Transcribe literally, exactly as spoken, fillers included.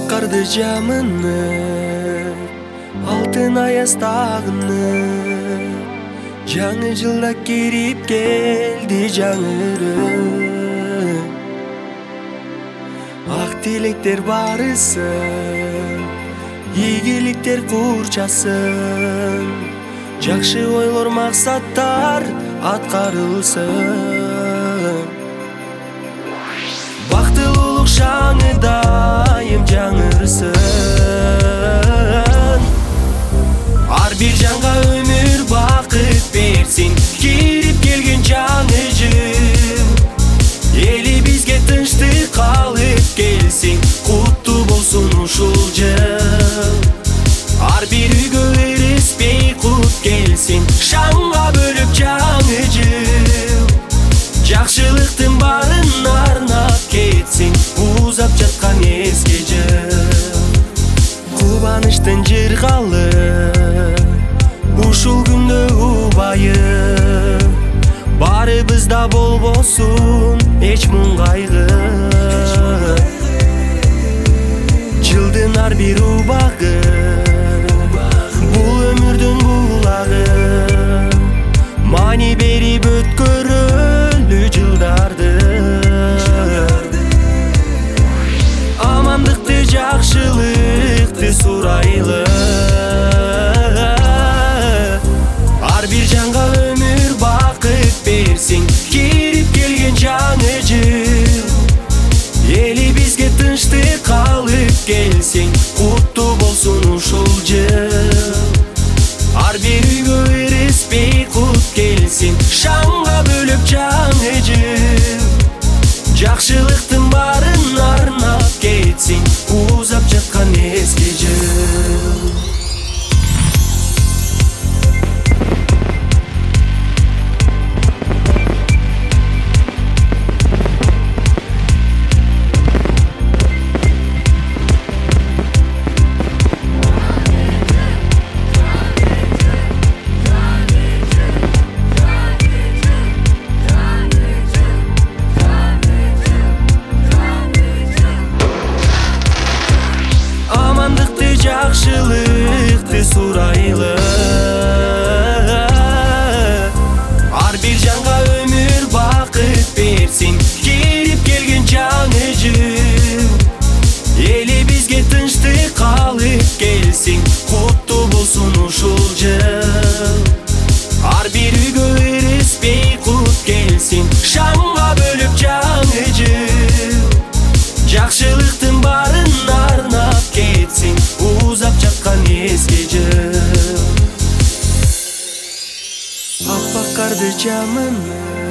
карды жамынып, алтын аяз тагынып, жаңы жылда кирип келди жаңырып. Ак тилектер барысын, ийгиликтер курчасын, жакшы ойлор максаттар аткарылсын. Бактылуулук шаңы дайым жаңырсын. Ар бир жанга өмүр бакыт берсин, кирип келген жаңы жыл. Эли бизге тынчтык алып келсин, куттуу болсун ушул жыл. Ар бир үйгө эреспей кут келсин, шаңга бөлүп жаңы жыл. Жакшылыктын барын арнап кетсин, узап жаткан эске жыл. Кубанычтын жыргалы ушул күндө убайып, барыбызда болбосун эч муң кайгы. Жылдын ар бир убагы бул өмүрдүн булагы, маани берип өткөрөлү жылдарды. Амандыкты, жакшылыкты сурайлы, ар бир жанга өмүр бакыт берсин, кирип келген жаңы жыл. Эли бизге тынчтык алып келсин, куттуу болсун ушул жыл. Ар бир үйгө эреспей кут келсин, шаңга бөлүп жаңы жыл. Жакшылыктын барын арнап кетсин, узап жаткан эске жыл. Жакшылыкты сурайлы, ар бир жанга өмүр бакыт берсин, кирип келген жаңы жыл. Эли бизге тынчтык алып келсин, куттуу болсун ушул жыл. Ар бир үйгө эреспей кут келсин, шаңга бөлүп жаңы жыл. Жакшылыктын барын арнап кетсин, узап жаткан эске жыл. Аппак карды жамынып,